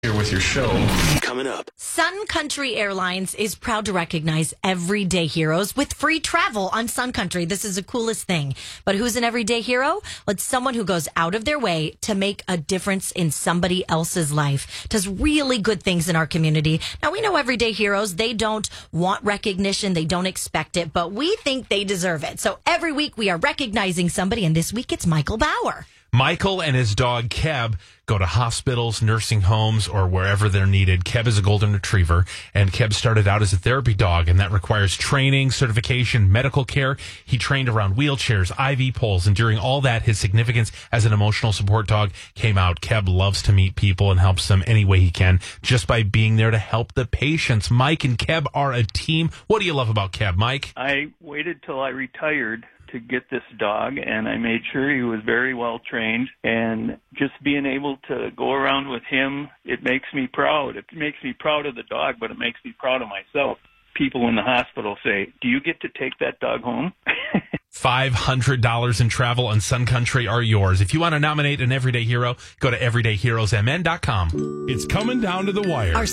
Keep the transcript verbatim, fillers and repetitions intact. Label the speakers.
Speaker 1: Here with your show.
Speaker 2: Coming up.
Speaker 3: Sun Country Airlines is proud to recognize everyday heroes with free travel on Sun Country. This is the coolest thing. But who's an everyday hero? Well, it's someone who goes out of their way to make a difference in somebody else's life, does really good things in our community. Now, we know everyday heroes, they don't want recognition, they don't expect it, but we think they deserve it. So every week we are recognizing somebody, and this week it's Michael Bauer.
Speaker 4: Michael and his dog, Keb, go to hospitals, nursing homes, or wherever they're needed. Keb is a golden retriever, and Keb started out as a therapy dog, and that requires training, certification, medical care. He trained around wheelchairs, I V poles, and during all that, his significance as an emotional support dog came out. Keb loves to meet people and helps them any way he can, just by being there to help the patients. Mike and Keb are a team. What do you love about Keb, Mike?
Speaker 5: I waited till I retired to get this dog, and I made sure he was very well trained, and just being able to go around with him, it makes me proud. It makes me proud of the dog, but it makes me proud of myself. People in the hospital say, "Do you get to take that dog home?"
Speaker 4: five hundred dollars in travel on Sun Country are yours. If you want to nominate an everyday hero, go to everyday heroes m n dot com.
Speaker 6: It's coming down to the wire.
Speaker 3: Our